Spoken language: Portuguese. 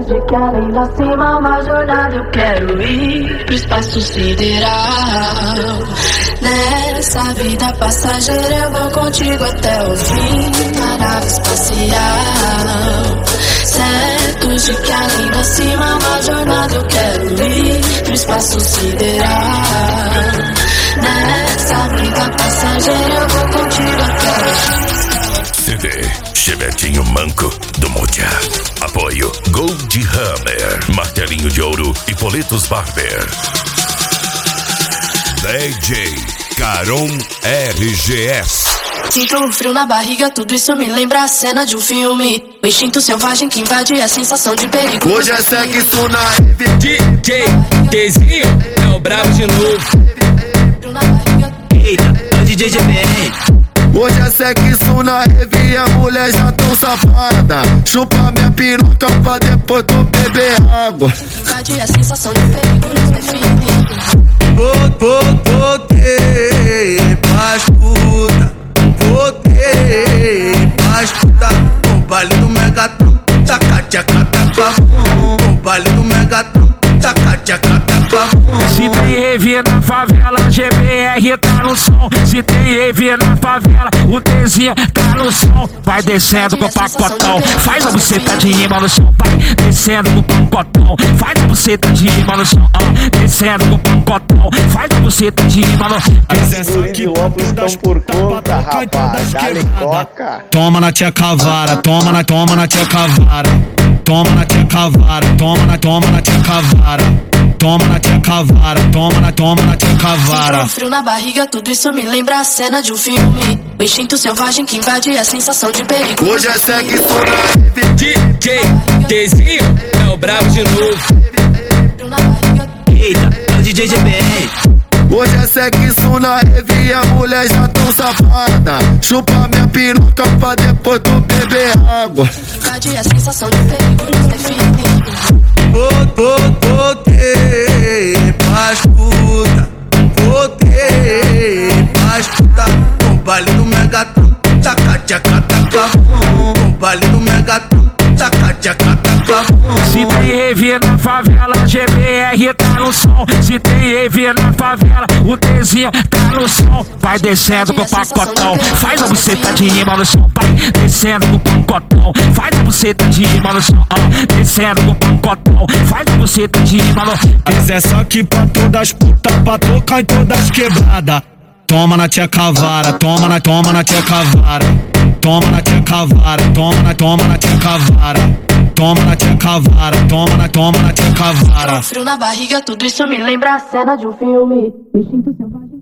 de que além da cima uma jornada eu quero ir pro espaço sideral. Nessa vida passageira eu vou contigo até o fim, na nave espacial. Certo de que além da cima uma jornada eu quero ir pro espaço sideral. Nessa vida passageira eu vou contigo até o fim. CD Chevetinho Manco do Mudia. Apoio Gold Hammer, Martelinho de Ouro e Poletos Barber. DJ Caron RGS. Sinto um frio na barriga, tudo isso me lembra a cena de um filme. O instinto selvagem que invade a sensação de perigo. Hoje é sexo na rave. DJ Tzinho é o brabo de novo. Eita, é o DJ GBR. Hoje é sexo na rave e a mulher já tão safada. Chupa minha peruca pra depois tu beber água. Invade a sensação de perigo nos define. Voltei pra escuta, voltei pra escuta. O baile do Megatron, taca, tchaca, taca, o baile do Megatron, taca, tchaca, taca. Se tem rave na favela, GBR tá no som. Se tem rave na favela, o Tzinho tá no som. Vai descendo com o pacotão, faz a buceta de rima no chão. Vai descendo com o pacotão, faz a buceta de rima no chão. Descendo com o pacotão, faz a buceta de rima no chão. Os estão por conta, rapaz, dá-lhe coca. Toma na tia cavara, toma na tia cavara. Toma na tia cavara, toma na tia cavara. Toma na tia cavara, toma na tia cavara. Sinto um frio na barriga, tudo isso me lembra a cena de um filme. O instinto selvagem que invade a sensação de perigo. Hoje é sexo na rave. DJ Tzinho é o brabo de novo. Eita, é o DJ GBR. Hoje é sexo na rave e a mulher já tão safada. Chupa minha peruca pra depois tu beber água. Invade a sensação de perigo nos define. Voltei pra escuta, voltei pra escuta. O baile do Megatron, taca, tchaca, taca. O baile do Megatron, taca, tchaca, taca. Se tem rave na favela, GBR tá no som. Se tem rave na favela, o Tzinho tá no som. Vai descendo com o pacotão, faz a buceta de rima no chão. Vai descendo com o pacotão, faz a buceta de rima no chão. Descendo com o pacotão, faz a buceta de rima no chão. Mas é só que pra todas putas, pra tocar em todas quebradas. Toma na tia cavara, toma na tia cavara. Toma na tia cavara, toma na tia cavara. Toma na tia cavara, toma na tia cavara. Frio na barriga, tudo isso me lembra a cena de um filme. O instinto selvagem